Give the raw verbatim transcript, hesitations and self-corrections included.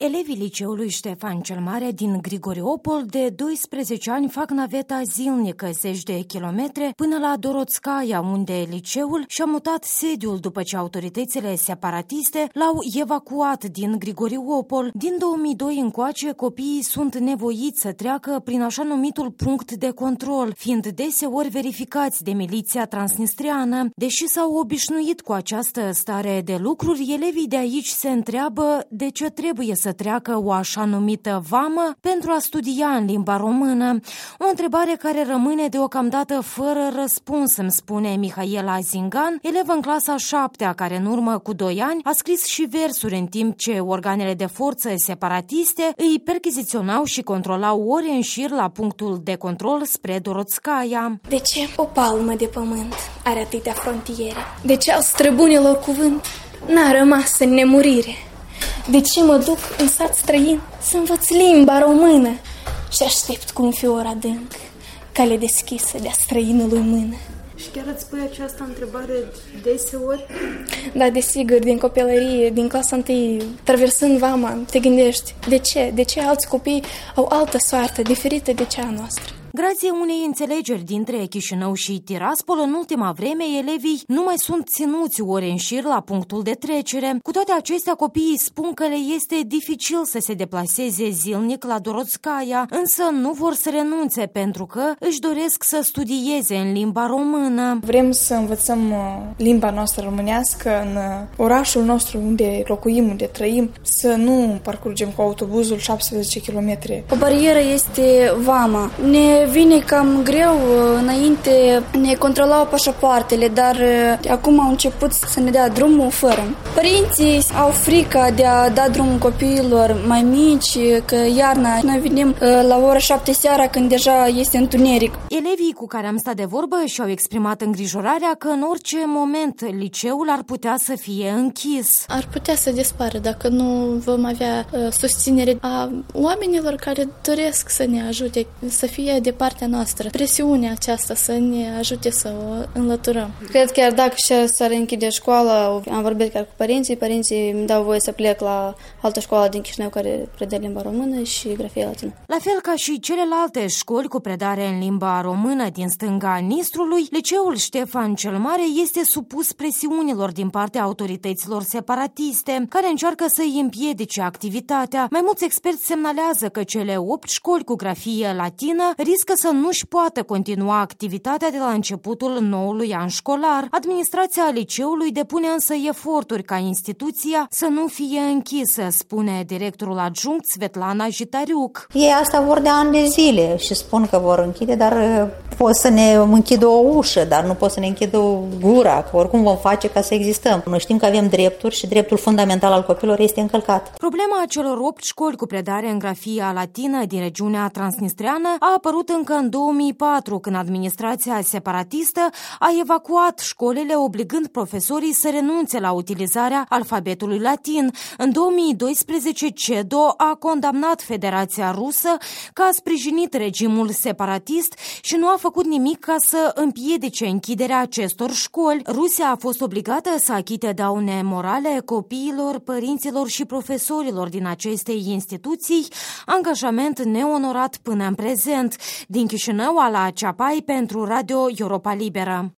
Elevii liceului Ștefan cel Mare din Grigoriopol de doisprezece ani fac naveta zilnică zeci de kilometri până la Dorotskaya, unde liceul și-a mutat sediul după ce autoritățile separatiste l-au evacuat din Grigoriopol. Din două mii doi încoace, copiii sunt nevoiți să treacă prin așa numitul punct de control, fiind deseori verificați de miliția transnistriană. Deși s-au obișnuit cu această stare de lucruri, elevii de aici se întreabă de ce trebuie să treacă o așa numită vamă pentru a studia în limba română. O întrebare care rămâne deocamdată fără răspuns, îmi spune Mihaela Zingan, elevă în clasa a șaptea, care în urmă cu doi ani a scris și versuri în timp ce organele de forță separatiste îi perchiziționau și controlau ore în șir la punctul de control spre Dorotskaya. De ce o palmă de pământ are atâtea frontiere? De ce al străbunilor cuvânt n-a rămas în nemurire? De ce mă duc în sat străin să învăț limba română și aștept cu un fior adânc cale deschisă de-a străinului mână? Și chiar îți pui această întrebare deseori? Da, desigur, din copilărie, din clasa întâi, traversând vama, te gândești, de ce? De ce alți copii au altă soartă, diferită de cea noastră? Grație unei înțelegeri dintre Chișinău și Tiraspol, în ultima vreme, elevii nu mai sunt ținuți ore în șir la punctul de trecere. Cu toate acestea, copiii spun că le este dificil să se deplaseze zilnic la Dorotskaya, însă nu vor să renunțe pentru că își doresc să studieze în limba română. Vrem să învățăm limba noastră românească în orașul nostru unde locuim, unde trăim, să nu parcurgem cu autobuzul șaptesprezece kilometri. O barieră este vama. Ne vine cam greu, înainte ne controlau pașapoartele, dar acum au început să ne dea drumul fără. Părinții au frică de a da drumul copiilor mai mici, că iarna noi venim la ora șapte seara când deja este întuneric. Elevii cu care am stat de vorbă și-au exprimat îngrijorarea că în orice moment liceul ar putea să fie închis. Ar putea să dispară dacă nu vom avea uh, susținere a oamenilor care doresc să ne ajute, să fie de partea noastră. Presiunea aceasta să ne ajute să o înlăturăm. Cred că chiar dacă s-ar închide școala, am vorbit chiar cu părinții, părinții îmi dau voie să plec la altă școală din Chișinău care predă limba română și grafie latină. La fel ca și celelalte școli cu predare în limba română din stânga Nistrului, liceul Ștefan cel Mare este supus presiunilor din partea autorităților separatiste, care încearcă să îi împiedice activitatea. Mai mulți experți semnalează că cele opt școli cu grafie latină riscă să nu-și poată continua activitatea de la începutul noului an școlar. Administrația liceului depune însă eforturi ca instituția să nu fie închisă, spune directorul adjunct Svetlana Jitariuc. Ei asta vor de ani de zile și spun că vor închide, dar pot să ne închidă o ușă, dar nu pot să ne închidă gura, că oricum vom face ca să existăm. Noi știm că avem drepturi și dreptul fundamental al copilor este încălcat. Problema celor opt școli cu predare în grafia latină din regiunea transnistreană a apărut încă în două mii patru, când administrația separatistă a evacuat școlile, obligând profesorii să renunțe la utilizarea alfabetului latin. În două mii doisprezece, CEDO a condamnat Federația Rusă că a sprijinit regimul separatist și nu a făcut nimic ca să împiedice închiderea acestor școli. Rusia a fost obligată să achite daune morale copiilor, părinților și profesorilor din aceste instituții, angajament neonorat până în prezent. Din Chișinău, Ala Ceapai pentru Radio Europa Liberă.